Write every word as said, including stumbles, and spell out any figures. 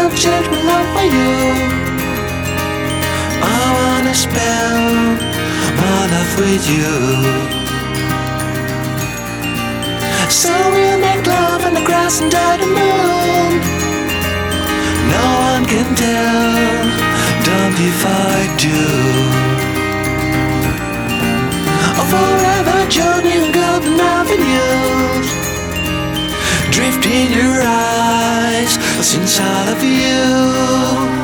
will change my love for you. I wanna spend my life with you. So we'll make love on the grass under the moon. No one can tell, don't if I do. A forever journey on golden avenues, drift in your eyes, since I love you.